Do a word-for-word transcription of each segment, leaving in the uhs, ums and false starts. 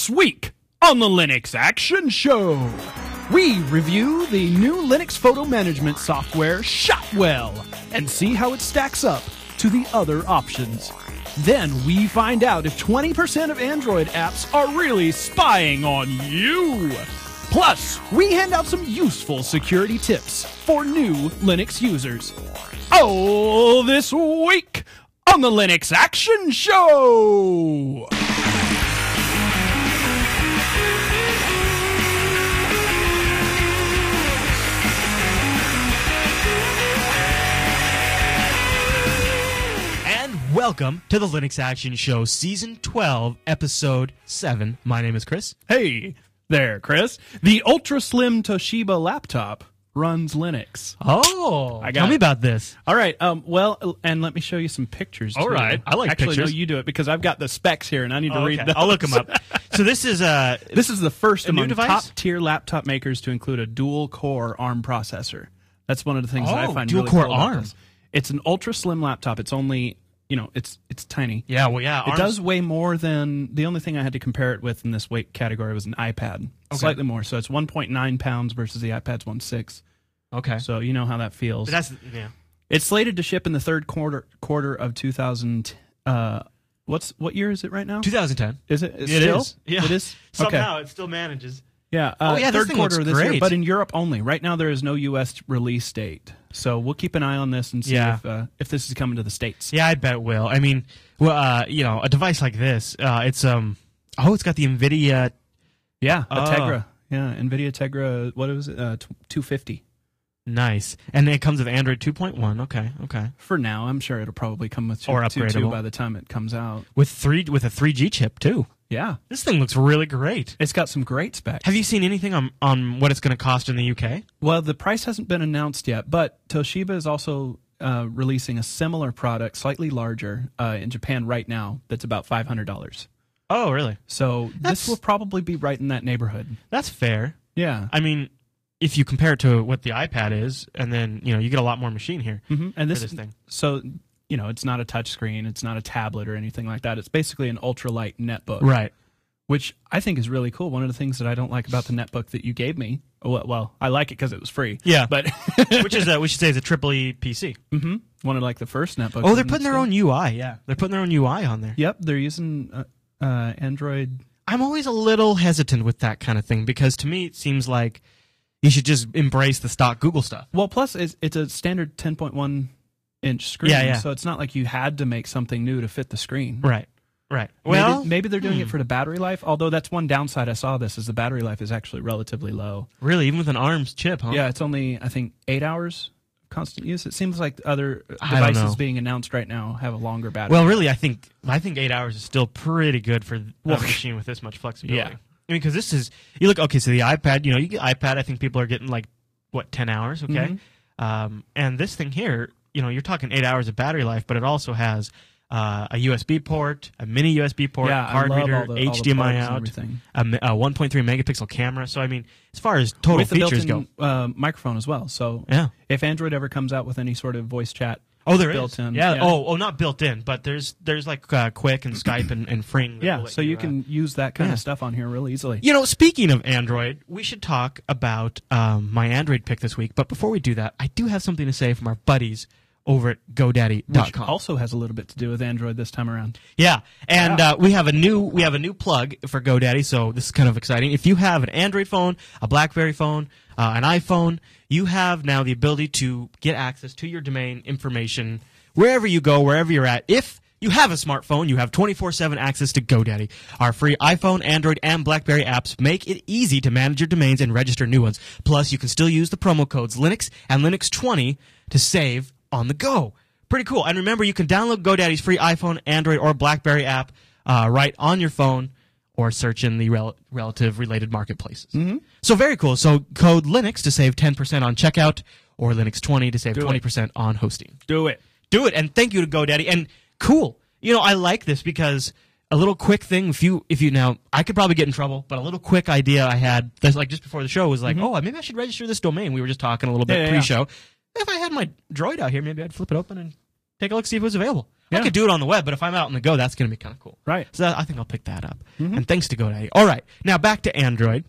This week on the Linux Action Show, we review the new Linux photo management software Shotwell and see how it stacks up to the other options. Then we find out if twenty percent of Android apps are really spying on you. Plus, we hand out some useful security tips for new Linux users. Oh, this week on the Linux Action Show! Welcome to the Linux Action Show, Season twelve, Episode seven. My name is Chris. Hey there, Chris. The Ultra Slim Toshiba laptop runs Linux. Oh, I got tell it. me about this. All right. Um. Well, and let me show you some pictures. All too. right. I like Actually, pictures. no, you do it because I've got the specs here and I need to Oh, read okay. those. I'll look them up. So this is uh, This is the first A new among device? top-tier laptop makers to include a dual-core ARM processor. That's one of the things that I Oh, find dual-core really cool about ARM. this. It's an ultra-slim laptop. It's only, you know, it's it's tiny. yeah, well, yeah, It ARM's- does weigh more than, the only thing I had to compare it with in this weight category was an iPad. Slightly more. So it's one point nine pounds versus the iPad's one point six. Okay, So you know how that feels. but that's yeah. It's slated to ship in the third quarter quarter of two thousand. Uh, what's what year is it right now? twenty ten. Is it? It's It still? is. Yeah. It is. Somehow Okay. it still manages. Yeah. Uh, Oh, yeah, this Third thing quarter looks of this year, great. but in Europe only. Right now, there is no U S release date, so we'll keep an eye on this and see Yeah. if uh, if this is coming to the States. Yeah, I bet it will. I mean, well, uh, you know, a device like this, uh, it's um, oh, it's got the NVIDIA. Yeah. A Oh. Tegra. Yeah. NVIDIA Tegra. What was it? Uh, two fifty. Nice, and it comes with Android two point one. Okay, okay, For now, I'm sure it'll probably come with two, Or two, upgradable. two by the time it comes out. with three with a three G chip too. Yeah. This thing looks really great. It's got some great specs. Have you seen anything on on what it's going to cost in the U K? Well, the price hasn't been announced yet, but Toshiba is also uh, releasing a similar product, slightly larger, uh, in Japan right now. That's about five hundred dollars. Oh, really? So That's- this will probably be right in that neighborhood. That's fair. Yeah. I mean, if you compare it to what the iPad is, and then you know you get a lot more machine here hmm And for this, this thing. So you know, it's not a touch screen. It's not a tablet or anything like that. It's basically an ultralight netbook, Right. which I think is really cool. One of the things that I don't like about the netbook that you gave me, well, well I like it because it was free. Yeah. But Which is a, we should say is a triple E P C. hmm one of like the first netbooks. Oh, they're in putting their store. own U I. Yeah, they're putting their own U I on there. Yep, they're using uh, uh, Android. I'm always a little hesitant with that kind of thing because to me it seems like you should just embrace the stock Google stuff. Well, plus it's, it's a standard ten point one inch screen, Yeah, yeah. so it's not like you had to make something new to fit the screen. Right. Right. Well, maybe, maybe they're doing hmm. it for the battery life. Although that's one downside I saw this is the battery life is actually relatively low. really, even with an ARMS chip, huh? Yeah, it's only I think eight hours of constant use. It seems like other I don't devices know. being announced right now have a longer battery. Well, really, I think I think eight hours is still pretty good for Well, a machine with this much flexibility. yeah. I mean, because this is you look okay. So the iPad, you know, you get iPad. I think people are getting like what ten hours, okay? Mhm. Um, and this thing here, you know, you're talking eight hours of battery life, but it also has uh, a U S B port, a mini U S B port, yeah, card I love reader, all the, all the H D M I plugs and out, everything. a, mi- a one point three megapixel camera. So I mean, as far as total With the features built-in go, uh, microphone as well. So yeah. if Android ever comes out with any sort of voice chat, Oh, there is. built in, Yeah. yeah. Oh, oh, not built in, but there's there's like uh, Quick and Skype and, and Fring. that yeah, will let so you uh, can use that kind yeah. of stuff on here real easily. You know, speaking of Android, we should talk about um, my Android pick this week. But before we do that, I do have something to say from our buddies over at GoDaddy dot Which com. also has a little bit to do with Android this time around. Yeah, and Yeah. Uh, we have a new we have a new plug for GoDaddy, so this is kind of exciting. If you have an Android phone, a BlackBerry phone, uh, an iPhone, you have now the ability to get access to your domain information wherever you go, wherever you're at. If you have a smartphone, you have twenty-four seven access to GoDaddy. Our free iPhone, Android, and BlackBerry apps make it easy to manage your domains and register new ones. Plus, you can still use the promo codes Linux and Linux twenty to save on the go. Pretty cool. And remember, you can download GoDaddy's free iPhone, Android, or BlackBerry app uh, right on your phone or search in the rel- relative related marketplaces. Mm-hmm. So very cool. So code Linux to save ten percent on checkout or Linux twenty to save Do it. twenty percent on hosting. Do it. Do it. And thank you to GoDaddy. And cool. You know, I like this because a little quick thing, if you, if you now, I could probably get in trouble, but a little quick idea I had, that's like just before the show was like, Mhm. oh, maybe I should register this domain. We were just talking a little bit Yeah, yeah, pre-show. If I had my Droid out here, maybe I'd flip it open and take a look, see if it was available. Yeah. I could do it on the web, but if I'm out on the go, that's going to be kind of cool. Right. So that, I think I'll pick that up. Mm-hmm. And thanks to GoDaddy. All right. Now back to Android.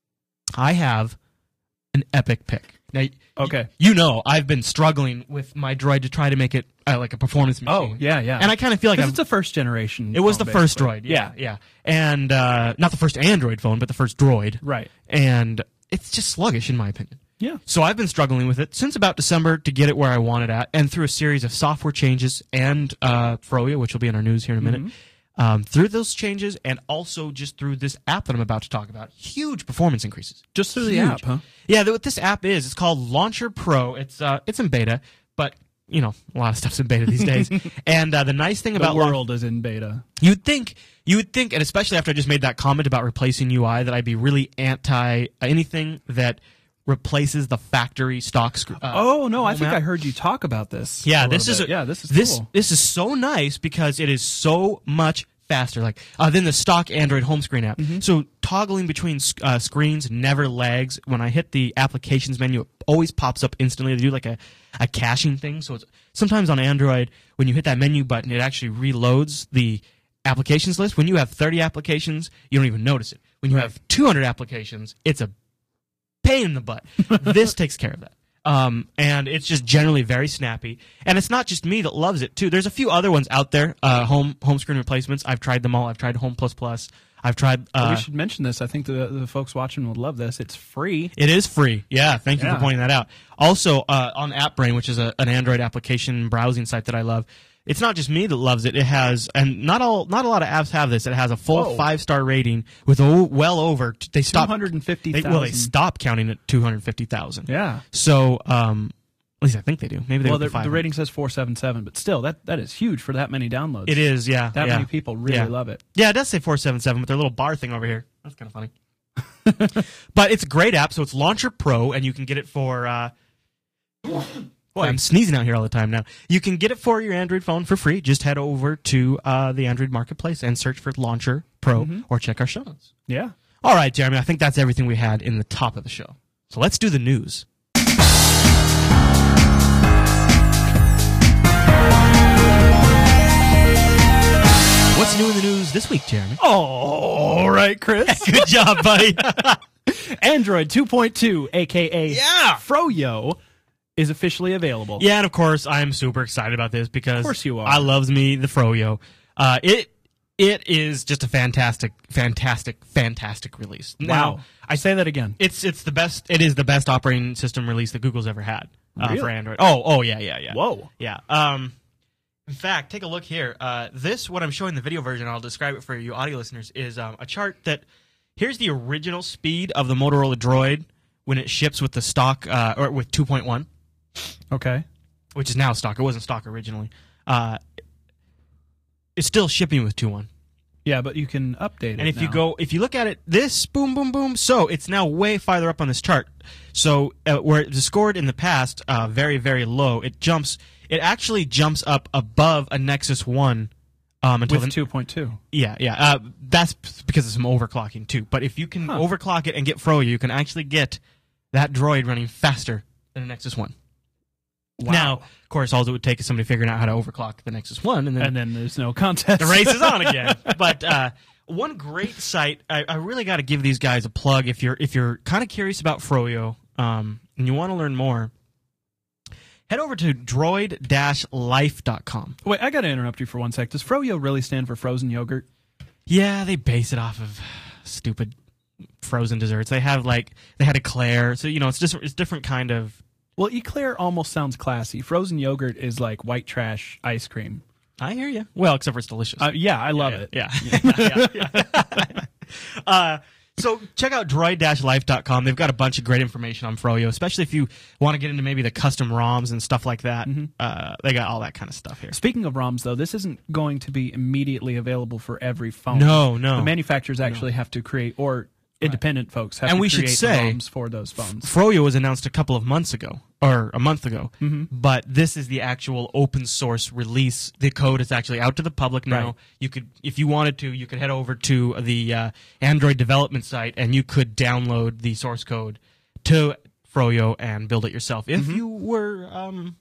I have an epic pick. Now, Okay. y- you know, I've been struggling with my Droid to try to make it uh, like a performance machine. Oh, yeah, yeah. And I kind of feel like 'Cause I've, it's a first generation. it was the phone, first basically. Droid. Yeah, yeah. And uh, not the first Android phone, but the first Droid. Right. And it's just sluggish, in my opinion. Yeah. So I've been struggling with it since about December to get it where I want it at, and through a series of software changes and uh, Froyo, which will be in our news here in a minute. Mm-hmm. Um, through those changes, and also just through this app that I'm about to talk about, huge performance increases. Just through the Huge. app, huh? Yeah, th- what this app is, it's called Launcher Pro. It's uh, it's in beta, but you know, a lot of stuff's in beta these days. And uh, the nice thing The about Launch- world is in beta. You'd think, you would think, and especially after I just made that comment about replacing U I, that I'd be really anti anything that replaces the factory stock. Sc- uh, Oh no, I home think app. I heard you talk about this. Yeah, a this is little bit. a, yeah, this is this cool. this is so nice because it is so much faster, like uh, than the stock Android home screen app. Mm-hmm. So toggling between uh, screens never lags. When I hit the applications menu, it always pops up instantly. They do like a, a caching thing. So it's sometimes on Android when you hit that menu button, it actually reloads the applications list. When you have thirty applications, you don't even notice it. When you Right. have two hundred applications, it's a pain in the butt. This takes care of that. Um, and it's just generally very snappy. And it's not just me that loves it, too. There's a few other ones out there, uh, home home screen replacements. I've tried them all. I've tried Home Plus Plus. I've tried... Well, Uh, we should mention this. I think the the folks watching would love this. It's free. it is free. Yeah, thank you Yeah. for pointing that out. Also, uh, on AppBrain, which is a, an Android application browsing site that I love, it's not just me that loves it. It has, and not all, not a lot of apps have this. It has a full Whoa. five star rating with o- well over. They Two stop. hundred and fifty They, thousand. well, they stop counting at two hundred fifty thousand. Yeah. So, um, at least I think they do. Maybe they Well, go the, for the rating says four seven seven, but still, that that is huge for that many downloads. It is, yeah. That yeah. many people really Yeah. love it. Yeah, it does say four seven seven with their little bar thing over here. That's kind of funny. But it's a great app, so it's Launcher Pro, and you can get it for... Uh, boy, I'm sneezing out here all the time now. You can get it for your Android phone for free. Just head over to uh, the Android Marketplace and search for Launcher Pro, or check our show notes. Yeah. All right, Jeremy, I think that's everything we had in the top of the show. So let's do the news. What's new in the news this week, Jeremy? All right, Chris. Good job, buddy. Android two point two, aka Yeah. Froyo, is officially available. Yeah, and of course, I'm super excited about this because Of course you are. I loves me the Froyo. Uh, it it is just a fantastic, fantastic, fantastic release. Wow. Now, I say that again. it's it's the best. It is the best operating system release that Google's ever had uh, Really? for Android. Oh, oh yeah, yeah, yeah. Whoa. Yeah. Um, in fact, take a look here. Uh, this, what I'm showing the video version, I'll describe it for you audio listeners, is um, a chart that, here's the original speed of the Motorola Droid when it ships with the stock, uh, or with two point one, Okay. which is now stock. It wasn't stock originally. Uh, it's still shipping with two point one. Yeah, but you can update it. And if you now. go, if you look at it, this boom, boom, boom. So it's now way farther up on this chart. So uh, where it was scored in the past, uh, very, very low, it jumps. It actually jumps up above a Nexus One. Um, until with the, two point two. yeah, yeah. Uh, that's because of some overclocking too. But if you can Huh. overclock it and get Froyo, you can actually get that droid running faster than a Nexus One. Wow. Now, of course, all it would take is somebody figuring out how to overclock the Nexus One, and then And then there's no contest. the race is on again. But uh, one great site, I, I really got to give these guys a plug. If you're if you're kind of curious about Froyo um, and you want to learn more, head over to droid dash life dot com. Wait, I got to interrupt you for one sec. Does Froyo really stand for frozen yogurt? Yeah, they base it off of stupid frozen desserts. They have like they had Eclair, so you know it's just it's different kind of. Well, Eclair almost sounds classy. Frozen yogurt is like white trash ice cream. I hear you. Well, except for it's delicious. Uh, yeah, I love yeah, it. Yeah. yeah, yeah. uh, so check out droid dash life dot com. They've got a bunch of great information on Froyo, especially if you want to get into maybe the custom ROMs and stuff like that. Mm-hmm. Uh, they got all that kind of stuff here. Speaking of ROMs, though, this isn't going to be immediately available for every phone. No, no. The manufacturers actually have to create, or independent folks have And to we should create say- ROMs for those phones. Froyo was announced a couple of months ago, or a month ago, Mm-hmm. but this is the actual open source release. The code is actually out to the public now. Right. You could, if you wanted to, you could head over to the uh, Android development site and you could download the source code to Froyo and build it yourself if Mm-hmm. you were um,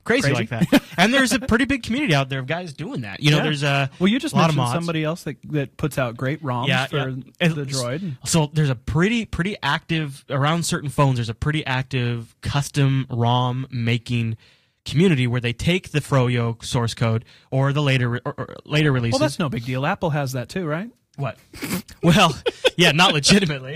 crazy, Crazy. like that. And there's a pretty big community out there of guys doing that. You know, Yeah. there's a Well, you just a lot of mentioned mods. somebody else that that puts out great ROMs Yeah, for yeah. the And Droid. So there's a pretty pretty active around certain phones. There's a pretty active custom ROM making community where they take the Froyo source code or the later re- or, or later releases. Well, that's no big deal. Apple has that too, right? What? Well, yeah, not legitimately.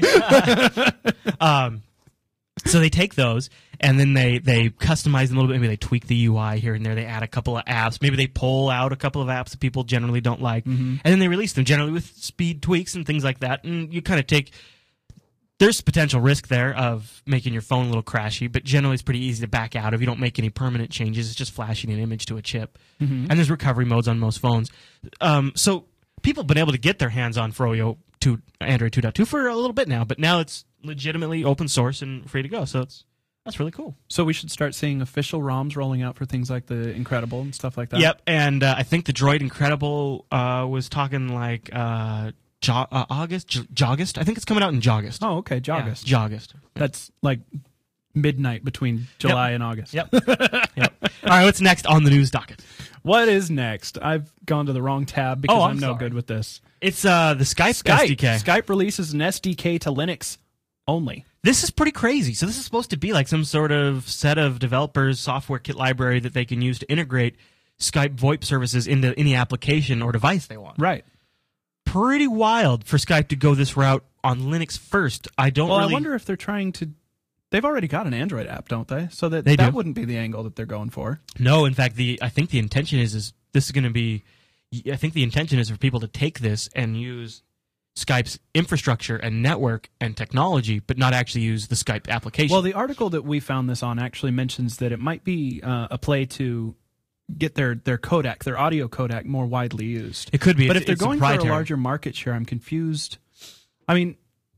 um, so they take those and then they, they customize them a little bit. Maybe they tweak the U I here and there. They add a couple of apps. Maybe they pull out a couple of apps that people generally don't like. Mm-hmm. And then they release them, generally with speed tweaks and things like that. And you kind of take... There's potential risk there of making your phone a little crashy, but generally it's pretty easy to back out if you don't make any permanent changes. It's just flashing an image to a chip. Mm-hmm. And there's recovery modes on most phones. Um, so people have been able to get their hands on Froyo two, Android two point two for a little bit now, but now it's legitimately open source and free to go. So it's that's really cool. So we should start seeing official ROMs rolling out for things like the Incredible and stuff like that. Yep, and uh, I think the Droid Incredible uh, was talking like uh, jo- uh, August, J- Jogust. I think it's coming out in Jogust. Oh, okay, Jogust. Yeah, Jogust. That's like midnight between July and August. Yep. Yep. All right, what's next on the news docket? What is next? I've gone to the wrong tab because Oh, I'm, I'm no sorry. good with this. It's uh, the Skype, Skype. S D K. Skype releases an S D K to Linux only. This is pretty crazy. So this is supposed to be like some sort of set of developers' software kit library that they can use to integrate Skype VoIP services into any application or device they want. Right. Pretty wild for Skype to go this route on Linux first. I don't Well, really... I wonder if they're trying to... They've already got an Android app, don't they? So that They that do. wouldn't be the angle that they're going for. No, in fact, the I think the intention is is this is going to be... I think the intention is for people to take this and use Skype's infrastructure and network and technology, but not actually use the Skype application. Well, the article that we found this on actually mentions that it might be uh, a play to get their, their codec, their audio codec, more widely used. it could be. But It's- if they're it's going for a proprietary. larger market share, I'm confused. I mean,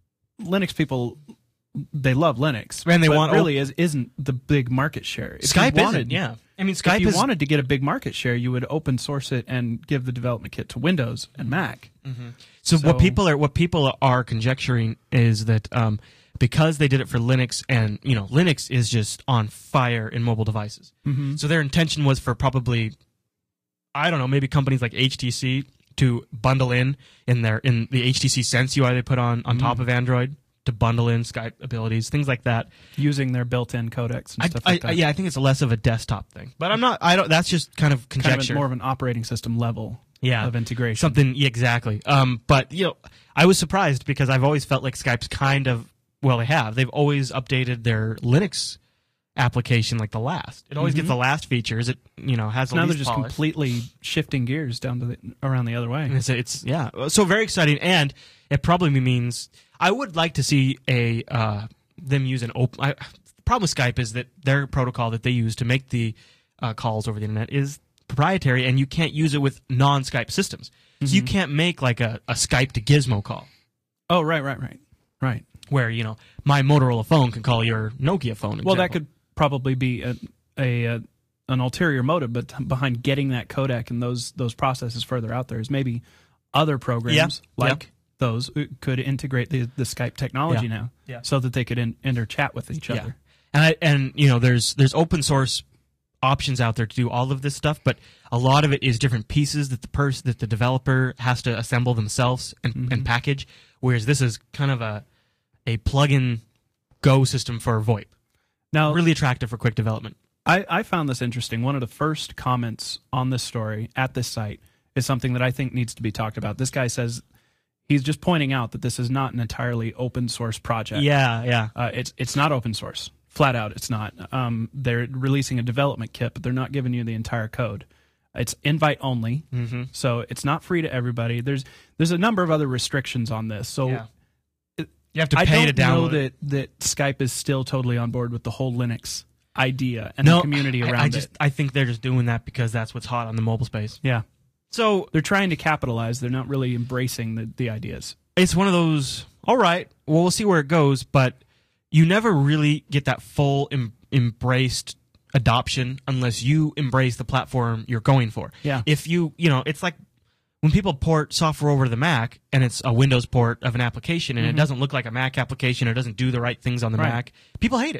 Linux people, they love Linux, And they but want really is isn't the big market share. If Skype you wanted, isn't, yeah. I mean, Skype if you is... wanted to get a big market share, you would open source it and give the development kit to Windows and Mac. So, So- what people are what people are conjecturing is that um, because they did it for Linux, and you know Linux is just on fire in mobile devices. Mm-hmm. So their intention was for probably, I don't know, maybe companies like H T C to bundle in in their in the H T C Sense U I they put on on top of Android to bundle in Skype abilities, things like that. Using their built-in codecs and I, stuff I, like that. yeah, I think it's less of a desktop thing, but I'm not. I don't. That's just kind of kind conjecture. of more of an operating system level Yeah. of integration. Something yeah, exactly. Um, but you know, I was surprised because I've always felt like Skype's kind of well, they have. They've always updated their Linux application like the last. It always gets the last features. It you know has the now least they're just polish. completely shifting gears down to the around the other way. And It's, it's yeah, so very exciting, and it probably means I would like to see a uh, them use an open. I, the problem with Skype is that their protocol that they use to make the uh, calls over the internet is proprietary, and you can't use it with non-Skype systems. So you can't make like a, a Skype to Gizmo call Oh, right, right, right, right. where you know my Motorola phone can call your Nokia phone. Well, that example. could probably be a, a, a an ulterior motive, but behind getting that codec and those those processes further out there is maybe other programs Yeah, like yeah. those could integrate the, the Skype technology Yeah, now, yeah. so that they could in, interchat with each Yeah. other. And I, and you know, there's there's open source options out there to do all of this stuff, but a lot of it is different pieces that the person that the developer has to assemble themselves and, Mm-hmm. and package. Whereas this is kind of a a plug-in Go system for VoIP. Now, Really attractive for quick development. I, I found this interesting. One of the first comments on this story at this site is something that I think needs to be talked about. This guy says he's just pointing out that this is not an entirely open source project. Yeah, yeah. Uh, it's it's not open source. Flat out, it's not. Um, they're releasing a development kit, but they're not giving you the entire code. It's invite only, Mm-hmm. so it's not free to everybody. There's there's a number of other restrictions on this. So Yeah. it- You have to I pay don't to download know it. that that Skype is still totally on board with the whole Linux idea and No, the community I- around I, just it. I think they're just doing that because that's what's hot on the mobile space. Yeah, So they're trying to capitalize. They're not really embracing the, the ideas. it's one of those, all right, well, we'll see where it goes, but you never really get that full em- embraced adoption unless you embrace the platform you're going for. Yeah. If you, you know, it's like when people port software over to the Mac and it's a Windows port of an application and it doesn't look like a Mac application, it doesn't do the right things on the Right. Mac, people hate it.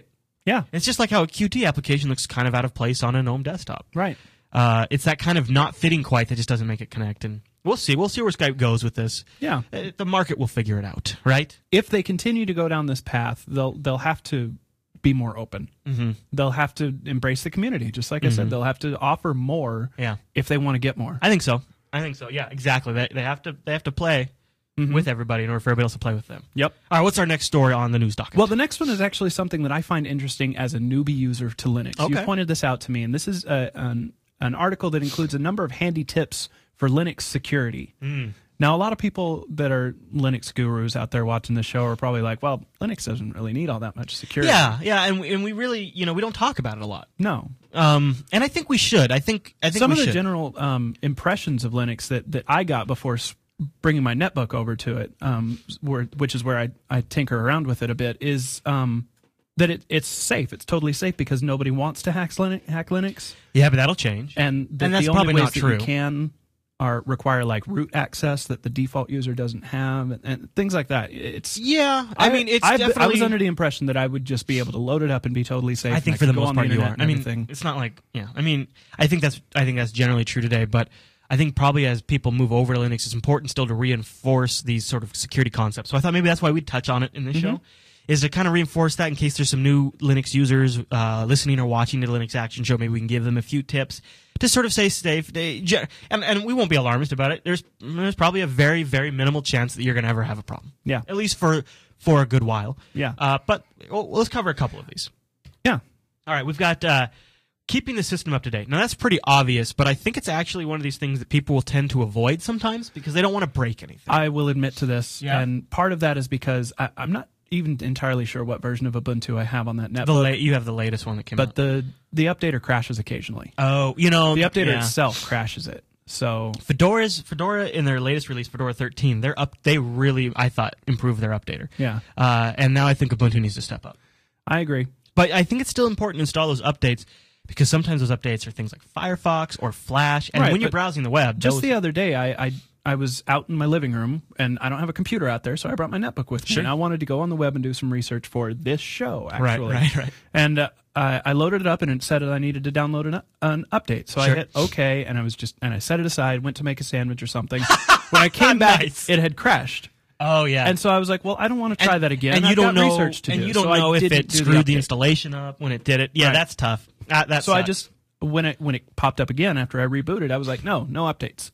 Yeah. It's just like how a Qt application looks kind of out of place on a GNOME desktop. Right. Uh, it's that kind of not fitting quite that just doesn't make it connect. And we'll see. We'll see where Skype goes with this. Yeah. Uh, the market will figure it out, right? If they continue to go down this path, they'll they'll have to be more open. Mm-hmm. They'll have to embrace the community, just like I Mm-hmm. said. They'll have to offer more Yeah. if they want to get more. I think so. I think so. Yeah, exactly. They, they have to they have to play Mhm. with everybody in order for everybody else to play with them. Yep. All right, what's our next story on the news docket? Well, the next one is actually something that I find interesting as a newbie user to Linux. You Okay. pointed this out to me, and this is a, an, an article that includes a number of handy tips for Linux security. Mm. Now, a lot of people that are Linux gurus out there watching this show are probably like, well, Linux doesn't really need all that much security. Yeah, yeah, and we, and we really, you know, we don't talk about it a lot. No. Um, and I think we should. I think I think Some we of the should. general um, impressions of Linux that, that I got before s- bringing my netbook over to it, um, where, which is where I, I tinker around with it a bit, is um, that it, it's safe. It's totally safe because nobody wants to hack Linux. Hack Linux. Yeah, but that'll change. And, that And that's the only probably ways not that true. you can are require like root access that the default user doesn't have, and, and things like that. It's Yeah, I, mean, it's I, definitely. I was under the impression that I would just be able to load it up and be totally safe. I think and for could the go most on part you internet are. and I mean, everything. it's not like yeah. I mean, I think that's I think that's generally true today. But I think probably as people move over to Linux, it's important still to reinforce these sort of security concepts. So I thought maybe that's why we'd touch on it in this Mm-hmm. show, is to kind of reinforce that in case there's some new Linux users uh, listening or watching the Linux Action Show. Maybe we can give them a few tips to sort of stay safe. They, ge- and, and we won't be alarmist about it. There's there's probably a very, very minimal chance that you're going to ever have a problem. Yeah. At least for, for a good while. Yeah. Uh, but well, let's cover a couple of these. Yeah. All right, we've got uh, keeping the system up to date. Now, that's pretty obvious, but I think it's actually one of these things that people will tend to avoid sometimes because they don't want to break anything. I will admit to this, Yeah. and part of that is because I, I'm not even entirely sure what version of Ubuntu I have on that netbook. The la- you have the latest one that came but out. the the updater crashes occasionally. Oh, you know, The updater yeah. itself crashes it. So Fedora's Fedora in their latest release, Fedora thirteen, they're up. They really, I thought, improved their updater. yeah, Uh, and now I think Ubuntu needs to step up. I agree. But I think it's still important to install those updates because sometimes those updates are things like Firefox or Flash, and Right, when you're but browsing the web, Just those, the other day, I, I I was out in my living room, and I don't have a computer out there, so I brought my netbook with me. Sure. And I wanted to go on the web and do some research for this show, right, actually. right, right. And uh, I, I loaded it up, and it said that I needed to download an, an update. So Sure. I hit OK, and I was just and I set it aside, went to make a sandwich or something. When I came back, Nice. it had crashed. Oh yeah, And so I was like, well, I don't want to try And- that again. And I've you don't got know, research to and do. you don't So I know if didn't it do the screwed the, update. installation up when it did it. Yeah, Right. that's tough. Uh, that's So I just when it when it popped up again after I rebooted, I was like, no, no updates.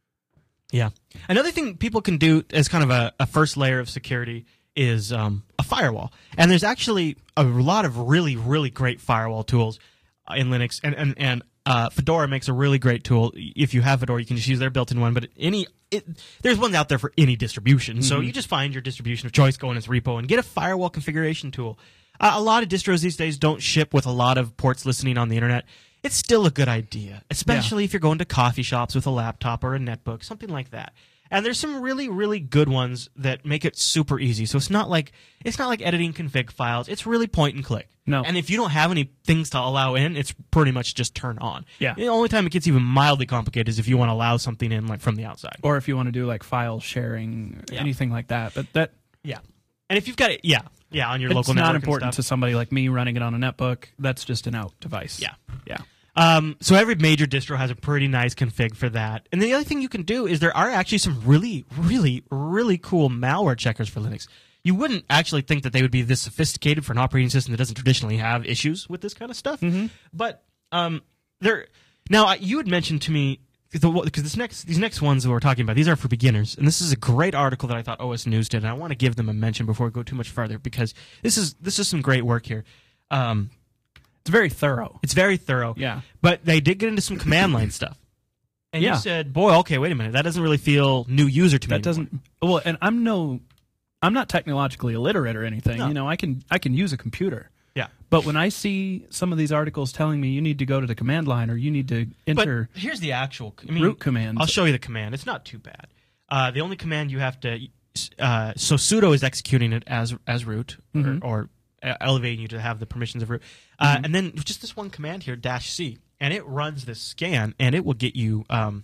yeah. Another thing people can do as kind of a, a first layer of security is um, a firewall. And there's actually a lot of really, really great firewall tools in Linux. And, and, and uh, Fedora makes a really great tool. If you have Fedora, you can just use their built-in one. But any it, there's ones out there for any distribution. So you just find your distribution of choice, go in its repo, and get a firewall configuration tool. Uh, a lot of distros these days don't ship with a lot of ports listening on the internet. It's still a good idea, especially if you're going to coffee shops with a laptop or a netbook, something like that. And there's some really, really good ones that make it super easy. So it's not like it's not like editing config files. It's really point and click. No. And if you don't have any things to allow in, it's pretty much just turn on. Yeah. The only time it gets even mildly complicated is if you want to allow something in like from the outside. Or if you want to do like file sharing, Yeah. anything like that. But that Yeah. And if you've got it, yeah, yeah, on your it's local not network and important to stuff. somebody like me running it on a netbook. That's just an out device. Yeah. Yeah. Um, so every major distro has a pretty nice config for that. And the other thing you can do is there are actually some really, really, really cool malware checkers for Linux. You wouldn't actually think that they would be this sophisticated for an operating system that doesn't traditionally have issues with this kind of stuff. Mm-hmm. But um, there, now I- you had mentioned to me because this next these next ones that we're talking about, these are for beginners, and this is a great article that I thought O S News did, and I want to give them a mention before we go too much further because this is this is some great work here. Um, It's very thorough. it's very thorough. Yeah. But they did get into some command line stuff. And Yeah. you said, boy, okay, wait a minute. That doesn't really feel new user to me. That doesn't well, and I'm no I'm not technologically illiterate or anything. No. You know, I can I can use a computer. Yeah. But when I see some of these articles telling me you need to go to the command line or you need to But enter here's the actual I mean, root commands. I'll show you the command. It's not too bad. Uh, the only command you have to uh, so sudo is executing it as as root Mhm. or, or uh, elevating you to have the permissions of root. Uh, And then just this one command here, dash C, and it runs this scan, and it will get you um,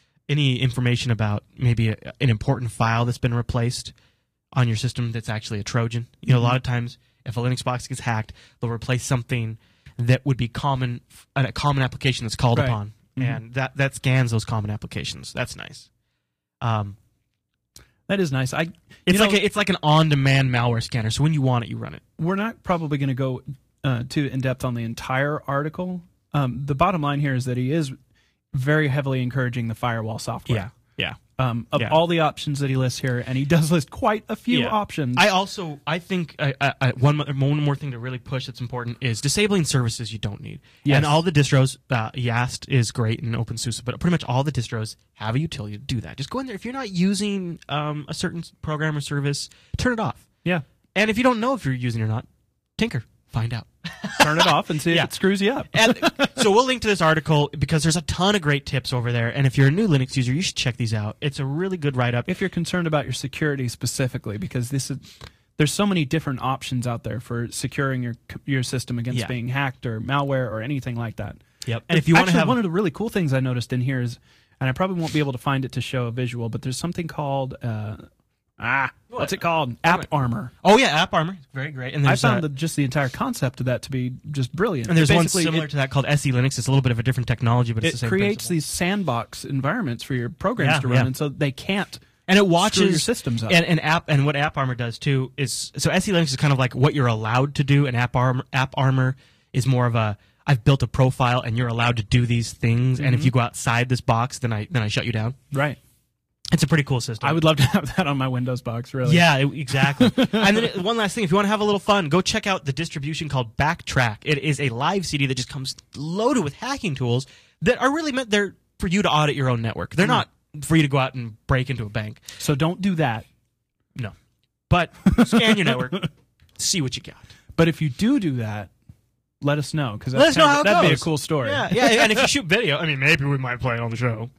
any information about maybe a, an important file that's been replaced on your system that's actually a Trojan. You know, a lot of times if a Linux box gets hacked, they'll replace something that would be common, a common application that's called Right. upon, Mhm. and that that scans those common applications. That's nice. Um, That is nice. I it's you like know, a, it's like an on-demand malware scanner. So when you want it, you run it. we're not probably going to go uh, too in depth on the entire article. Um, the bottom line here is that he is very heavily encouraging the firewall software. yeah. Um, of Yeah. all the options that he lists here, and he does list quite a few Yeah. options. I also I think I, I, I, one mo- one more thing to really push that's important is disabling services you don't need. Yes. And all the distros, uh, Yast is great in OpenSUSE, but pretty much all the distros have a utility to do that. Just go in there. If you're not using um, a certain program or service, turn it off. yeah, And if you don't know if you're using it or not, tinker, find out. turn it off and see Yeah. if it screws you up. And so we'll link to this article because there's a ton of great tips over there. And if you're a new Linux user, you should check these out. It's a really good write-up. If you're concerned about your security specifically, because this is there's so many different options out there for securing your your system against Yeah. being hacked or malware or anything like that. Yep. And if you want to Actually, have one of the really cool things I noticed in here is, and I probably won't be able to find it to show a visual, but there's something called uh, ah, what's it called? App Armor. oh yeah, App Armor, very great. And I there's found uh, the, just the entire concept of that to be just brilliant. And there's one Basically, similar it, to that called S E Linux. It's a little bit of a different technology, but it's the it same creates principle. these sandbox environments for your programs Yeah, to run, yeah. and so they can't. And it watches screw your systems up. And, and app and what App Armor does too is so S E Linux is kind of like what you're allowed to do, and App Armor App Armor is more of a I've built a profile and you're allowed to do these things, and if you go outside this box, then I then I shut you down. Right. It's a pretty cool system. I would love to have that on my Windows box. Really. Yeah, it- exactly. And then it- one last thing, if you want to have a little fun, go check out the distribution called Backtrack. It is a live C D that just comes loaded with hacking tools that are really meant there for you to audit your own network. They're not for you to go out and break into a bank. So don't do that. No. But scan your network, see what you got. But if you do do that, let us know, because Let us know how it that'd be a goes. cool story. Yeah, yeah, and if you shoot video, I mean, maybe we might play it on the show.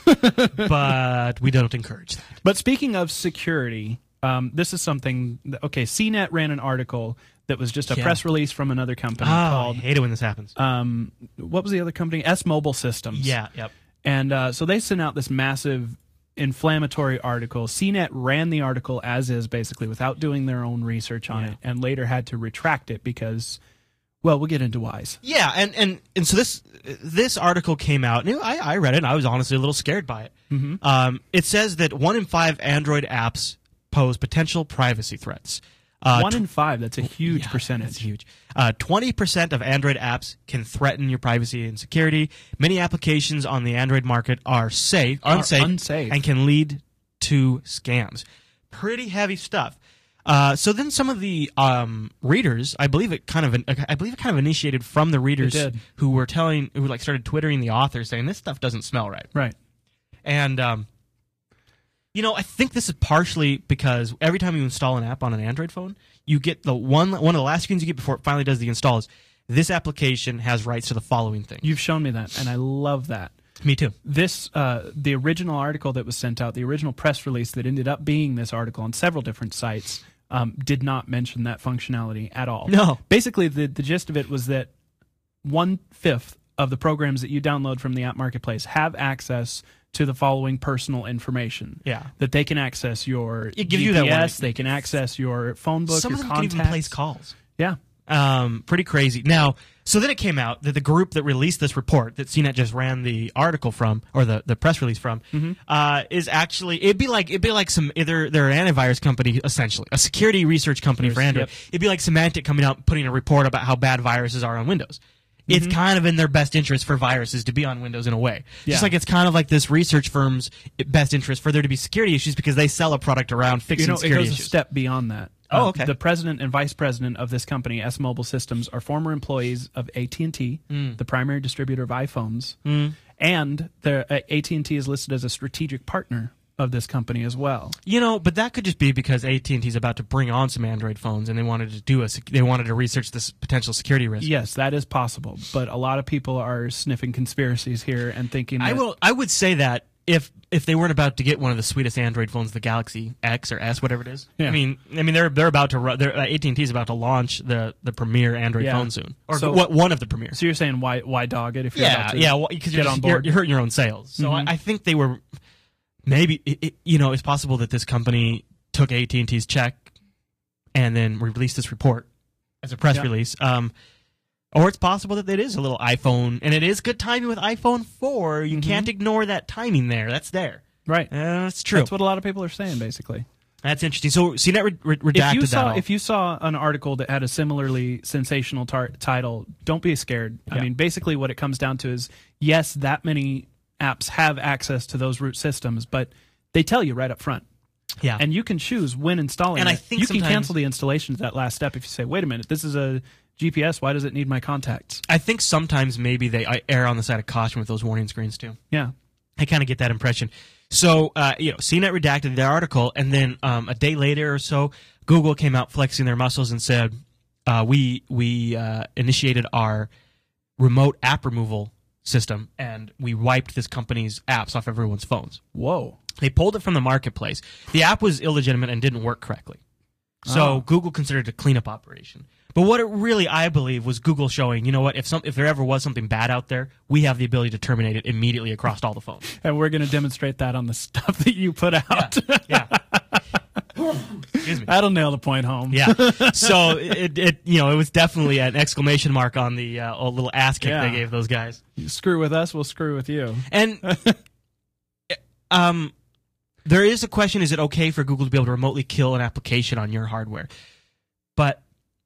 But we don't encourage that. But speaking of security, um, this is something. That, okay, C net ran an article that was just a Yeah. press release from another company Oh, I called. hate it when this happens. Um, what was the other company? S Mobile Systems. Yeah, yep. And uh, so they sent out this massive inflammatory article. C net ran the article as is, basically, without doing their own research on Yeah. it, and later had to retract it because, well, we'll get into whys. Yeah, and, and, and so this this article came out, and I, I read it, and I was honestly a little scared by it. Mm-hmm. Um, it says that one in five Android apps pose potential privacy threats. Uh, One in five. That's a huge Yeah, percentage. That's huge. Uh, twenty percent of Android apps can threaten your privacy and security. Many applications on the Android market are safe, Are unsafe, unsafe. and can lead to scams. Pretty heavy stuff. Uh, so then some of the um, readers, I believe it kind of, I believe it kind of initiated from the readers did. who were telling, who like started twittering the author saying this stuff doesn't smell right. Right. And, um, you know, I think this is partially because every time you install an app on an Android phone, you get the one one of the last screens you get before it finally does the install is this application has rights to the following thing. You've shown me that, and I love that. Me too. This, uh, the original article that was sent out, the original press release that ended up being this article on several different sites, um, did not mention that functionality at all. No. Basically, the, the gist of it was that one-fifth of the programs that you download from the App Marketplace have access to the following personal information. Yeah. That they can access your It gives you that G P S, warning. they can access your phone book, Some your of them contacts. can even place calls. Yeah. Um, pretty crazy. Now, so then it came out that the group that released this report that C net just ran the article from, or the, the press release from, uh, is actually it'd be like it'd be like some either they're an antivirus company essentially, a security research company for Android. Yep. It'd be like Symantec coming out and putting a report about how bad viruses are on Windows. It's kind of in their best interest for viruses to be on Windows in a way. Yeah. Just like it's kind of like this research firm's best interest for there to be security issues because they sell a product around fixing You know, it security goes issues. a step beyond that. Oh, Uh, okay. The president and vice president of this company, S Mobile Systems, are former employees of A T and T, Mm. the primary distributor of iPhones, and the uh, A T and T is listed as a strategic partner of this company as well. You know, but that could just be because A T and T is about to bring on some Android phones, and they wanted to do a sec- they wanted to research this potential security risk. Yes, that is possible, but a lot of people are sniffing conspiracies here and thinking that, I will. I would say that if if they weren't about to get one of the sweetest Android phones, the Galaxy X or S, whatever it is. Yeah. I mean, I mean they're they're about to ru- they're, uh, A T and T is about to launch the the premier Android Yeah. phone soon, or So- what one of the premiers. So you're saying why why dog it if you're Yeah, about to yeah, because get you're, on just- you're, board? you're hurting your own sales. So Mhm. I, I think they were maybe it, it, you know it's possible that this company took A T and T's check and then released this report as a press Yeah. release. Um, or it's possible that it is a little iPhone, and it is good timing with iPhone four. You Mm-hmm. can't ignore that timing there. That's there. Right. Uh, that's true. That's what a lot of people are saying, basically. That's interesting. So C net re- re- redacted If you saw, that all. if you saw an article that had a similarly sensational tar- title, don't be scared. I Yeah. mean, basically, what it comes down to is, yes, that many apps have access to those root systems, but they tell you right up front. yeah. And you can choose when installing And it. I think you can sometimes- cancel the installation at that last step if you say, wait a minute, this is a G P S. Why does it need my contacts? I think sometimes maybe they uh, err on the side of caution with those warning screens too. Yeah. I kind of get that impression. So, uh, you know, C net redacted the article, and then um, a day later or so, Google came out flexing their muscles and said, uh, "We we uh, initiated our remote app removal system, and we wiped this company's apps off everyone's phones." Whoa. They pulled it from the marketplace. The app was illegitimate and didn't work correctly. So Oh. Google considered it a cleanup operation. But what it really, I believe, was Google showing, you know what, if some if there ever was something bad out there, we have the ability to terminate it immediately across all the phones. And we're going to demonstrate that on the stuff that you put out. Yeah. Excuse me. That'll nail the point home. Yeah. So it, it you know, it was definitely an exclamation mark on the uh, old little ass kick Yeah. they gave those guys. You screw with us, we'll screw with you. And um, there is a question: is it okay for Google to be able to remotely kill an application on your hardware? But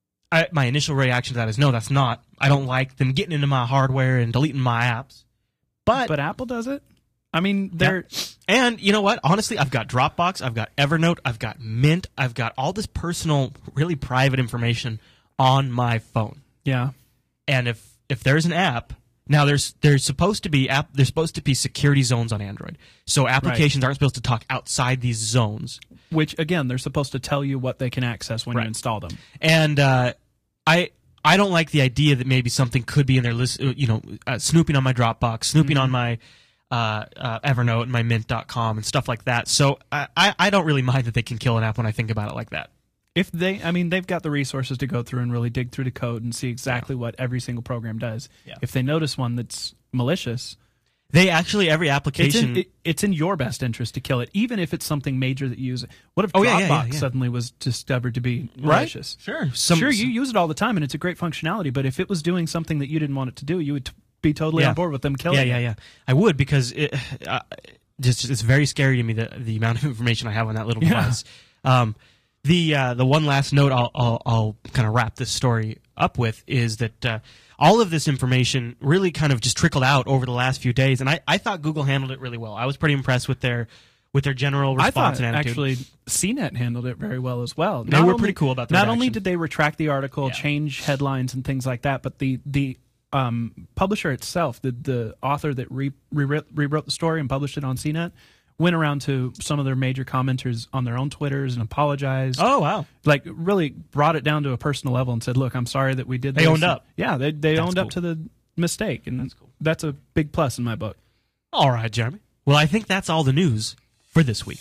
I, my initial reaction to that is no, that's not. I don't like them getting into my hardware and deleting my apps. But, But Apple does it? I mean, they're... and you know what? Honestly, I've got Dropbox, I've got Evernote, I've got Mint, I've got all this personal, really private information on my phone. Yeah. And if if there's an app, now there's there's supposed to be app there's supposed to be security zones on Android. So applications aren't supposed to talk outside these zones. Which, again, they're supposed to tell you what they can access when Right. you install them. And uh, I I don't like the idea that maybe something could be in their list, uh, you know, uh, snooping on my Dropbox, snooping Mm-hmm. on my uh, uh, Evernote and my Mint dot com and stuff like that. So I, I I don't really mind that they can kill an app when I think about it like that. If they, I mean, they've got the resources to go through and really dig through the code and see exactly what every single program does. Yeah. If they notice one that's malicious, They actually, every it's application... in, it, it's in your best interest to kill it, even if it's something major that you use. What if Oh, Dropbox yeah, yeah, yeah, yeah. suddenly was discovered to be malicious? Sure. Some, sure, you use it all the time, and it's a great functionality, but if it was doing something that you didn't want it to do, you would t- be totally Yeah. on board with them killing Yeah, it. yeah, yeah. I would, because it, uh, just it's very scary to me, the the amount of information I have on that little Yeah. device. Um, the uh, the one last note I'll I'll, I'll kind of wrap this story up with is that uh, all of this information really kind of just trickled out over the last few days, and I, I thought Google handled it really well. I was pretty impressed with their with their general I response thought and attitude. actually C net handled it very well as well. They were pretty cool about the Not only redaction. did they retract the article, Yeah. change headlines and things like that, but the the um, publisher itself, the the author that re, rewrote, rewrote the story and published it on C net, went around to some of their major commenters on their own Twitters and apologized. Oh wow! Like really brought it down to a personal level and said, "Look, I'm sorry that we did." They this." owned up. Yeah, they they That's owned cool. up to the mistake, and That's cool. that's a big plus in my book. All right, Jeremy. Well, I think that's all the news for this week.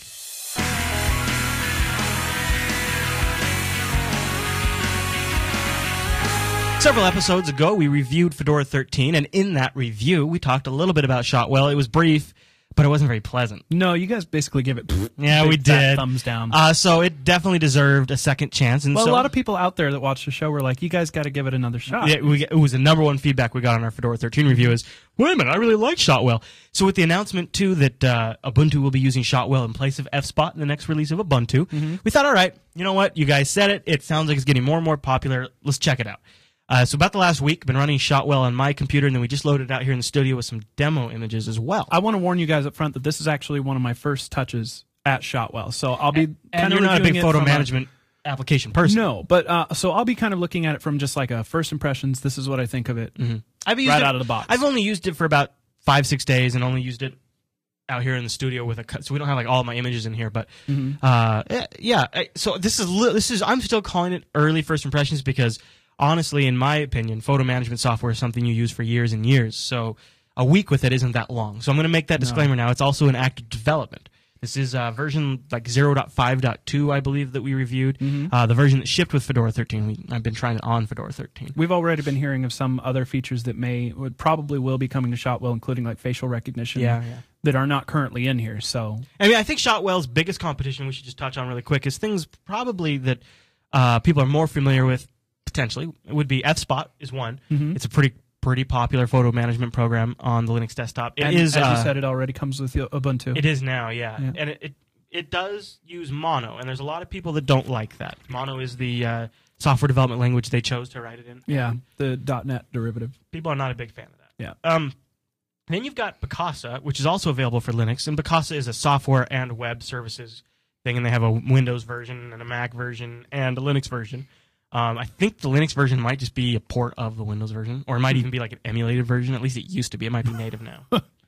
Several episodes ago, we reviewed Fedora thirteen, and in that review, we talked a little bit about Shotwell. It was brief, but it wasn't very pleasant. No, you guys basically give it. Yeah, big we fat did. thumbs down. Uh, so it definitely deserved a second chance. And Well, so, a lot of people out there that watched the show were like, "You guys got to give it another shot." Yeah, we, it was the number one feedback we got on our Fedora thirteen review is, wait a minute, I really like Shotwell. So with the announcement, too, that uh, Ubuntu will be using Shotwell in place of F Spot in the next release of Ubuntu, Mm-hmm. we thought, all right, you know what? You guys said it. It sounds like it's getting more and more popular. Let's check it out. Uh, so about the last week, I've been running Shotwell on my computer, and then we just loaded it out here in the studio with some demo images as well. I want to warn you guys up front that this is actually one of my first touches at Shotwell. So I'll be and kind you're of not a big reviewing it photo from a- management application person. No, but uh, so I'll be kind of looking at it from just like a first impressions. This is what I think of it. Mm-hmm. I've used Right it, out of the box. I've only used it for about five, six days, and only used it out here in the studio with a cut. So we don't have like all of my images in here, but Mm-hmm. uh, eh, yeah. eh, So this is li- this is I'm still calling it early first impressions because honestly, in my opinion, photo management software is something you use for years and years. So a week with it isn't that long. So I'm going to make that disclaimer now. It's also in active development. This is uh, version like zero point five point two, I believe, that we reviewed. Mm-hmm. Uh, the version that shipped with Fedora thirteen. We, I've been trying it on Fedora thirteen. We've already been hearing of some other features that may, would probably will be coming to Shotwell, including like facial recognition. Yeah, yeah. That are not currently in here. So I mean, I think Shotwell's biggest competition, we should just touch on really quick, is things probably that uh, people are more familiar with, potentially would be F-Spot is one. Mhm. It's a pretty pretty popular photo management program on the Linux desktop. It and is, as uh, you said, it already comes with Ubuntu. It is now, yeah, Yeah. and it, it it does use Mono, and there's a lot of people that don't like that. Mono is the uh, software development language they chose to write it in. Yeah, the .NET derivative. People are not a big fan of that. Yeah. Um, then you've got Picasa, which is also available for Linux, and Picasa is a software and web services thing, and they have a Windows version and a Mac version and a Linux version. Um, I think the Linux version might just be a port of the Windows version, or it might even be like an emulated version. At least it used to be. It might be native now.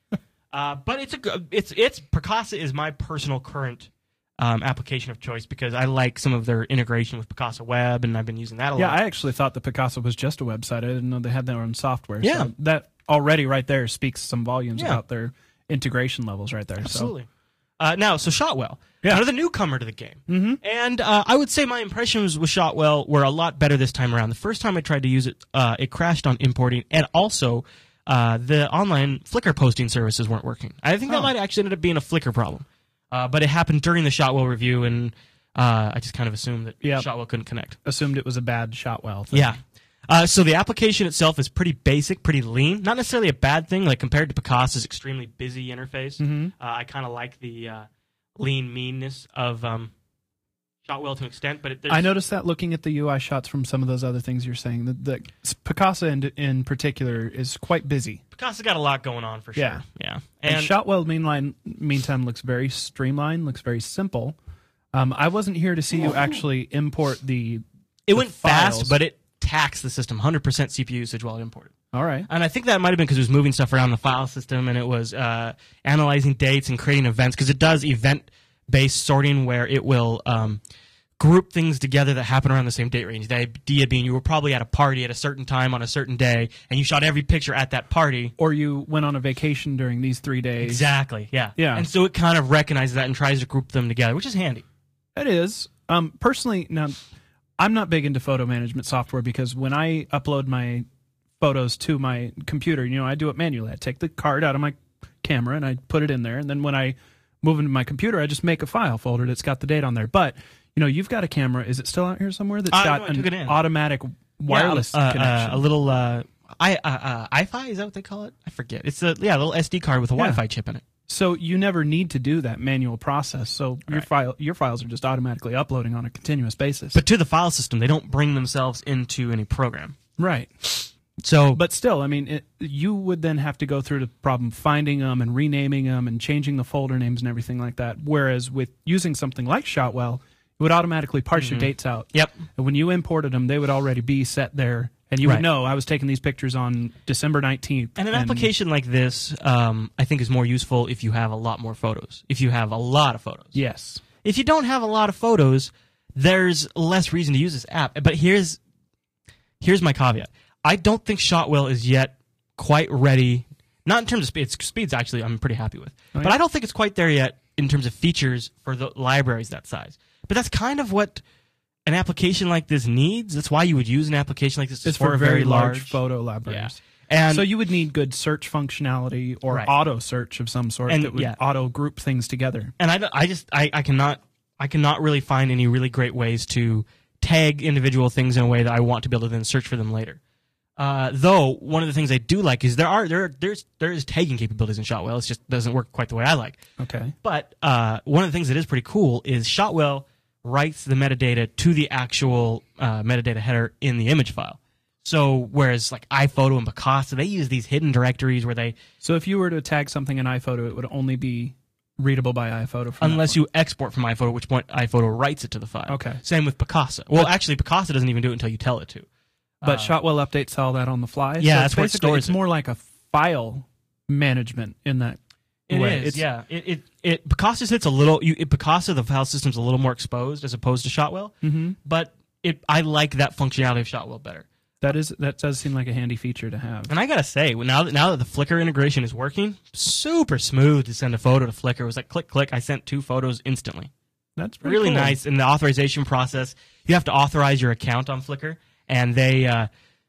uh, but it's a g- it's it's Picasa is my personal current um, application of choice because I like some of their integration with Picasa Web, and I've been using that a Yeah, lot. I actually thought that Picasa was just a website. I didn't know they had their own software. Yeah. So that already right there speaks some volumes Yeah. about their integration levels right there. Absolutely. Uh, now, so Shotwell, Yeah. another newcomer to the game. Mm-hmm. And uh, I would say my impressions with Shotwell were a lot better this time around. The first time I tried to use it, uh, it crashed on importing, and also uh, the online Flickr posting services weren't working. I think that Oh. might actually ended up being a Flickr problem. Uh, but it happened during the Shotwell review, and uh, I just kind of assumed that Yep. Shotwell couldn't connect. Assumed it was a bad Shotwell thing. Yeah. Uh, so the application itself is pretty basic, pretty lean. Not necessarily a bad thing, like compared to Picasa's extremely busy interface. Mm-hmm. Uh, I kind of like the uh, lean meanness of um, Shotwell to an extent, but it, there's, I noticed that looking at the U I shots from some of those other things you're saying. The, the Picasa in, in particular is quite busy. Picasa's got a lot going on for sure. Yeah. yeah. And, And, Shotwell, meanwhile, meantime, looks very streamlined, looks very simple. Um, I wasn't here to see you actually import the. it the went files. fast, but it taxed the system one hundred percent C P U usage while it imported. All right. And I think that might have been because it was moving stuff around the file system, and it was uh, analyzing dates and creating events, because it does event-based sorting where it will um, group things together that happen around the same date range. The idea being you were probably at a party at a certain time on a certain day, and you shot every picture at that party. Or you went on a vacation during these three days. Exactly, yeah. Yeah. And so it kind of recognizes that and tries to group them together, which is handy. It is. Um, personally, now, I'm not big into photo management software because when I upload my photos to my computer, you know, I do it manually. I take the card out of my camera and I put it in there, and then when I move into my computer, I just make a file folder that's got the date on there. But you know, you've got a camera. Is it still out here somewhere that's Uh, got no, I took it in. an automatic wireless yeah, uh, connection? Uh, a little uh, I uh, uh, I-Fi, is that what they call it? I forget. It's a yeah, a little S D card with a Yeah. Wi-Fi chip in it. So you never need to do that manual process. So your Right. file, your files are just automatically uploading on a continuous basis. But to the file system, they don't bring themselves into any program. right. So, But still, I mean, it, you would then have to go through the problem finding them and renaming them and changing the folder names and everything like that. Whereas with using something like Shotwell, it would automatically parse your dates out. yep. And when you imported them, they would already be set there. And you Right. would know, I was taking these pictures on December nineteenth. And an application like this, um, I think, is more useful if you have a lot more photos. If you have a lot of photos. Yes. If you don't have a lot of photos, there's less reason to use this app. But here's here's my caveat. I don't think Shotwell is yet quite ready. Not in terms of speed. Its speed's actually I'm pretty happy with. Oh, But yeah? I don't think it's quite there yet in terms of features for the libraries that size. But that's kind of what an application like this needs. That's why you would use an application like this. It's for for a very, very large, photo libraries. And so you would need good search functionality or Right. auto search of some sort And, that would yeah. auto group things together. And I, I just I, I cannot I cannot really find any really great ways to tag individual things in a way that I want to be able to then search for them later. Uh, though one of the things I do like is there are there there's there is tagging capabilities in Shotwell. It just doesn't work quite the way I like. Okay. But uh, one of the things that is pretty cool is Shotwell writes the metadata to the actual uh, metadata header in the image file. So whereas like iPhoto and Picasa, they use these hidden directories where they So if you were to tag something in iPhoto, it would only be readable by iPhoto. From unless that you export from iPhoto, at which point iPhoto writes it to the file. Okay. Same with Picasa. Well, actually, Picasa doesn't even do it until you tell it to. But Shotwell updates all that on the fly. Yeah, so that's where it basically- stores It's it. more like a file management in that It way. is, It's, yeah. It it, it Picasa sits a little. You, it, Picasa, the file system's a little more exposed as opposed to Shotwell. Mm-hmm. But it, I like that functionality of Shotwell better. That is that does seem like a handy feature to have. And I gotta say, now that now that the Flickr integration is working, super smooth to send a photo to Flickr. It was like click click. I sent two photos instantly. That's pretty Really cool. nice. In the authorization process, you have to authorize your account on Flickr, and they uh,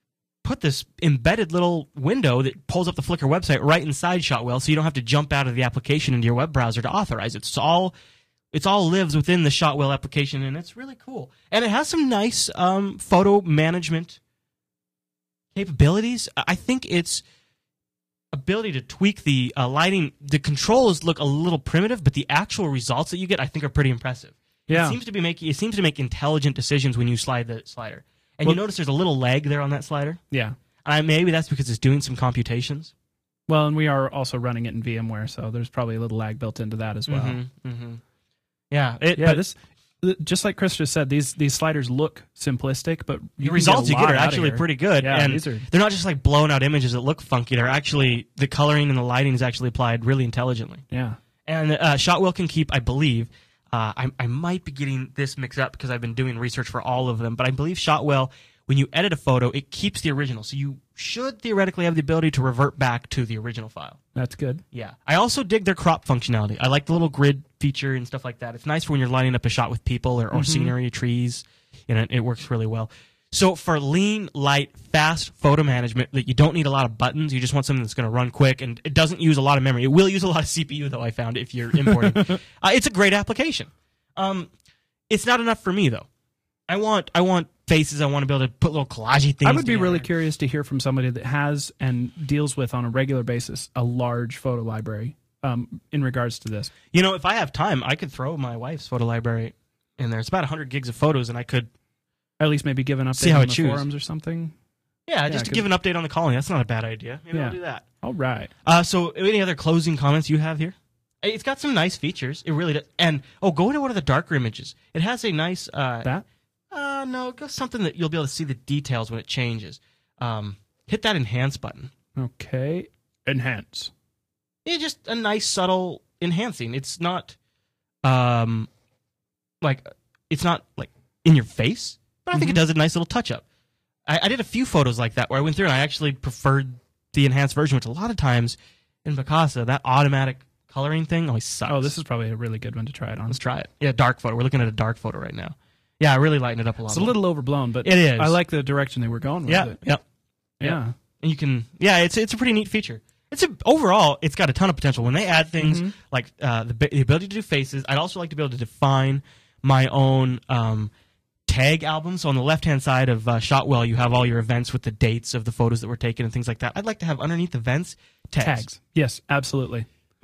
put this embedded little window that pulls up the Flickr website right inside Shotwell, so you don't have to jump out of the application into your web browser to authorize it. It's all It's all lives within the Shotwell application, and it's really cool. And it has some nice um, photo management capabilities. I think its ability to tweak the uh, lighting, the controls look a little primitive, but the actual results that you get, I think, are pretty impressive. Yeah. It seems to be making. It seems to make intelligent decisions when you slide the slider. And Well- you notice there's a little lag there on that slider. Yeah. Uh, maybe that's because it's doing some computations. Well, and we are also running it in VMware, so there's probably a little lag built into that as well. Mm-hmm, mm-hmm. Yeah, it, Yeah, but this just like Chris just said, these these sliders look simplistic, but you the can results get you a get lot are out of actually here. pretty good. Yeah, and these are- they're not just like blown out images that look funky. They're actually, the coloring and the lighting is actually applied really intelligently. Yeah. And uh, Shotwell can keep, I believe, uh, I, I might be getting this mixed up because I've been doing research for all of them, but I believe Shotwell, when you edit a photo, it keeps the original. So you should theoretically have the ability to revert back to the original file. That's good. Yeah. I also dig their crop functionality. I like the little grid feature and stuff like that. It's nice for when you're lining up a shot with people or, or scenery, trees, and it, it works really well. So for lean, light, fast photo management that you don't need a lot of buttons, you just want something that's going to run quick, and it doesn't use a lot of memory. It will use a lot of C P U, though, I found, if you're importing. uh, it's a great application. Um, it's not enough for me, though. I want I want faces. I want to be able to put little collagey things I would be together. really curious to hear from somebody that has and deals with on a regular basis a large photo library um, in regards to this. You know, if I have time, I could throw my wife's photo library in there. It's about one hundred gigs of photos, and I could... At least maybe give an update See how on it the chews. forums or something. Yeah, just to 'cause- give an update on the colony. That's not a bad idea. Maybe Yeah. I'll do that. All right. Uh, so, any other closing comments you have here? It's got some nice features. It really does. And, oh, go into one of the darker images. It has a nice... Uh, That? Uh, no, go something that you'll be able to see the details when it changes. Um, hit that enhance button. Okay. Enhance. It's just a nice, subtle enhancing. It's not, um, like, it's not, like, in your face, but I think it does a nice little touch-up. I, I did a few photos like that where I went through and I actually preferred the enhanced version, which a lot of times in Picasa, that automatic coloring thing always sucks. Oh, this is probably a really good one to try it on. Let's try it. Yeah, dark photo. We're looking at a dark photo right now. Yeah, I really lighten it up a lot. It's a more. little overblown, but It is. I like the direction they were going with Yeah, it. yeah. Yeah. And you can, yeah, it's it's a pretty neat feature. It's a, overall, it's got a ton of potential. When they add things like uh, the, the ability to do faces, I'd also like to be able to define my own um, tag album. So on the left-hand side of uh, Shotwell, you have all your events with the dates of the photos that were taken and things like that. I'd like to have underneath events tags. Tags. Yes, absolutely.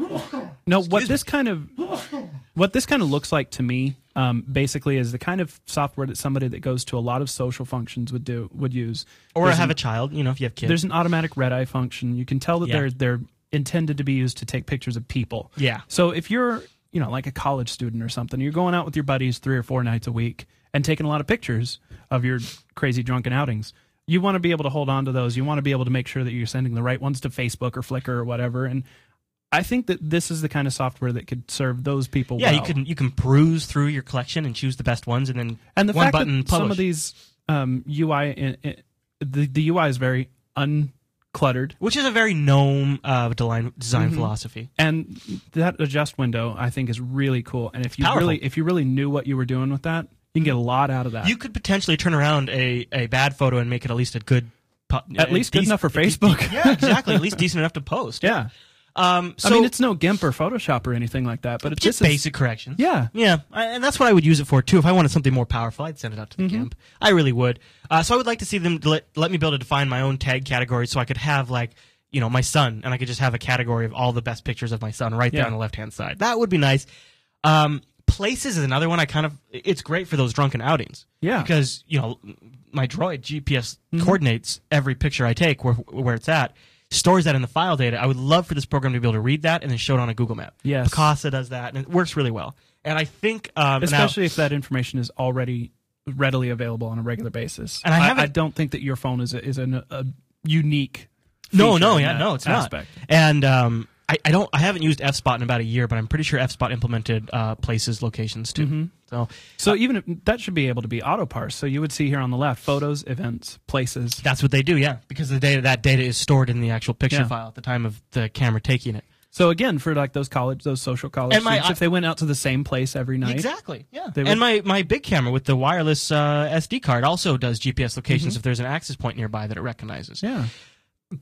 No, what this kind of what this kind of looks like to me, um, basically, is the kind of software that somebody that goes to a lot of social functions would do would use. Or There's have an- a child, you know, if you have kids. There's an automatic red eye function. You can tell that Yeah. they're they're intended to be used to take pictures of people. Yeah. So if you're, you know, like a college student or something, you're going out with your buddies three or four nights a week and taking a lot of pictures of your crazy drunken outings. You want to be able to hold on to those. You want to be able to make sure that you're sending the right ones to Facebook or Flickr or whatever. And I think that this is the kind of software that could serve those people Yeah, well. you can you can peruse through your collection and choose the best ones, and then And the one fact button that some of publish. these um, U I, in, in, the, the U I is very uncluttered. Which is a very gnome uh, design, design Mm-hmm. philosophy. And that adjust window, I think, is really cool. And if you Powerful. really, if you really knew what you were doing with that, you can get a lot out of that. You could potentially turn around a, a bad photo and make it at least a good... pu- At a least good dec- enough for a de- Facebook. Yeah, exactly. At least decent enough to post. yeah. Um, so I mean, it's no GIMP or Photoshop or anything like that, but it's just this is- basic corrections. Yeah. Yeah, I, and that's what I would use it for, too. If I wanted something more powerful, I'd send it out to the Mm-hmm. GIMP. I really would. Uh, so I would like to see them let, let me be able to define my own tag category so I could have, like, you know, my son, and I could just have a category of all the best pictures of my son right there Yeah. on the left-hand side. That would be nice. Um, places is another one I kind of... It's great for those drunken outings. Yeah. Because, you know, my Droid G P S Mm-hmm. coordinates every picture I take where, where it's at, stores that in the file data. I would love for this program to be able to read that and then show it on a Google map. Yes. Picasa does that, and it works really well. And I think... Um, especially now, if that information is already readily available on a regular basis. And I I, haven't- I don't think that your phone is a, is an, a unique. No, feature no, in yeah, that no, it's aspect. not. And um, I, I don't, I haven't used F-Spot in about a year, but I'm pretty sure F-Spot implemented uh, places, locations too. Mm-hmm. So So even if, that should be able to be auto parsed. So you would see here on the left photos, events, places. that's what they do, yeah, because the data, that data is stored in the actual picture Yeah. file at the time of the camera taking it. So again, for like those college, those social college And my- students, if they went out to the same place every night, Exactly, yeah. They would- And my, my big camera with the wireless uh, S D card also does G P S locations Mm-hmm. if there's an access point nearby that it recognizes. yeah.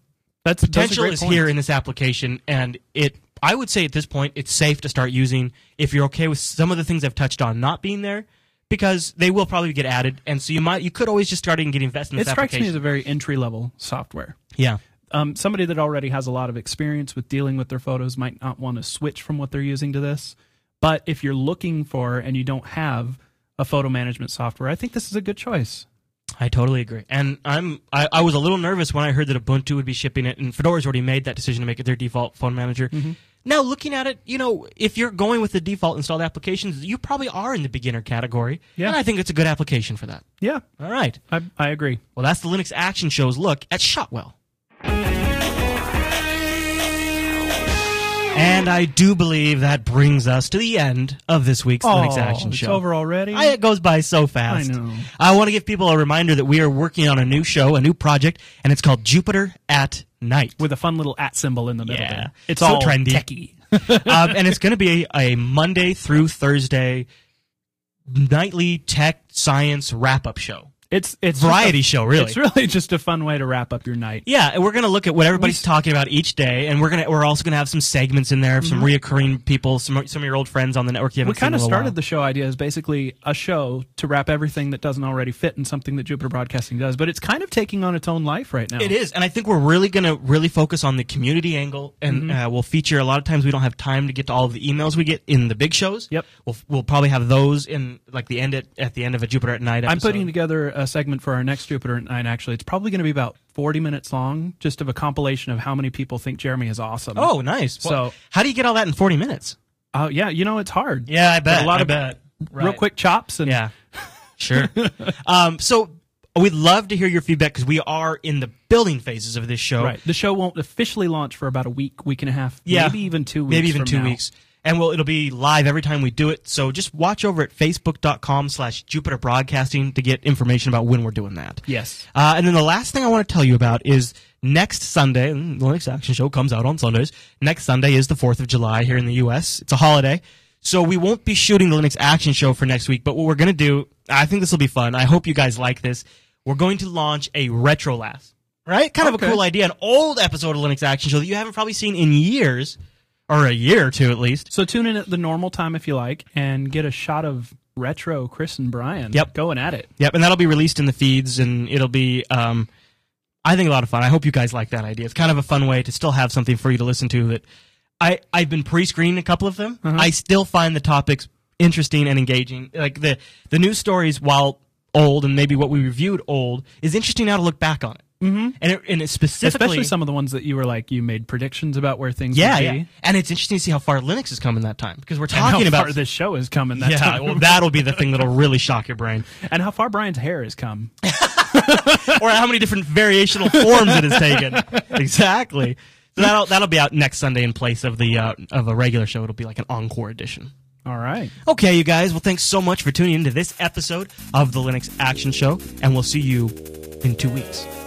That's that's a potential great is point. here in this application, and it. I would say at this point it's safe to start using if you're okay with some of the things I've touched on not being there, because they will probably get added, and so you might you could always just start and get invested in It this strikes me application. as a very entry level software. Yeah. Um, somebody that already has a lot of experience with dealing with their photos might not want to switch from what they're using to this. But if you're looking for and you don't have a photo management software, I think this is a good choice. I totally agree, and I'm I, I was a little nervous when I heard that Ubuntu would be shipping it, and Fedora's already made that decision to make it their default phone manager. Mm-hmm. Now, looking at it, you know, if you're going with the default installed applications, you probably are in the beginner category, Yeah. and I think it's a good application for that. Yeah, All right, I, I agree. well, that's the Linux Action Show's look at Shotwell. And I do believe that brings us to the end of this week's Linux Action it's Show. over already? I, it goes by so fast. I know. I want to give people a reminder that we are working on a new show, a new project, and it's called Jupiter at Night. With a fun little at symbol in the middle. Yeah. There. It's So all trendy. techie. um, and it's going to be a, a Monday through Thursday nightly tech science wrap-up show. It's it's Variety just a- show, really. It's really just a fun way to wrap up your night. Yeah, and we're going to look at what everybody's We- talking about each day, and we're going to we're also going to have some segments in there, some reoccurring people, some some of your old friends on the network you haven't We kind of seen in a started while. the show idea as basically a show to wrap everything that doesn't already fit in something that Jupiter Broadcasting does, but it's kind of taking on its own life right now. It is, and I think we're really going to really focus on the community angle, and uh, we'll feature a lot of times we don't have time to get to all of the emails we get in the big shows. Yep. We'll we'll probably have those in like the end at, at the end of a Jupiter at Night episode. I'm putting together a segment for our next Jupiter at Night, actually. It's probably going to be about forty minutes long, just of a compilation of how many people think Jeremy is awesome. Oh, nice. So- Well, how do you get all that in forty minutes? Uh, yeah, you know, it's hard. Yeah, I bet. A lot I of bet. Real Right. quick chops. And Yeah, sure. um, so we'd love to hear your feedback because we are in the building phases of this show. Right. The show won't officially launch for about a week, week and a half, Yeah. maybe even two weeks. Maybe even from two now. weeks. And we'll, it'll be live every time we do it. So just watch over at facebook.com slash Jupiter Broadcasting to get information about when we're doing that. Yes. Uh, and then the last thing I want to tell you about is next Sunday, and the Linux Action Show comes out on Sundays. Next Sunday is the fourth of July here in the U S. It's a holiday. So we won't be shooting the Linux Action Show for next week, but what we're going to do, I think this will be fun. I hope you guys like this. We're going to launch a Retro Last, right? Kind of Okay. a cool idea, an old episode of Linux Action Show that you haven't probably seen in years, or a year or two at least. So tune in at the normal time if you like and get a shot of retro Chris and Brian Yep. going at it. Yep, and that'll be released in the feeds, and it'll be, um, I think, a lot of fun. I hope you guys like that idea. It's kind of a fun way to still have something for you to listen to. That I I've been pre-screening a couple of them. Uh-huh. I still find the topics interesting and engaging. Like the the news stories, while old and maybe what we reviewed old, is interesting now to look back on it. Mm-hmm. And it, and it specifically, Especially some of the ones that you were like, you made predictions about where things yeah, would be. yeah. And it's interesting to see how far Linux has come in that time because we're And talking how about far this show is coming that yeah. time. Well, that'll be the thing that'll really shock your brain. And how far Brian's hair has come. Or how many different variational forms it has taken. Exactly. So that'll that'll be out next Sunday in place of the uh, of a regular show. It'll be like an encore edition. All right. Okay, you guys. Well, thanks so much for tuning into this episode of the Linux Action Show, and we'll see you in two weeks.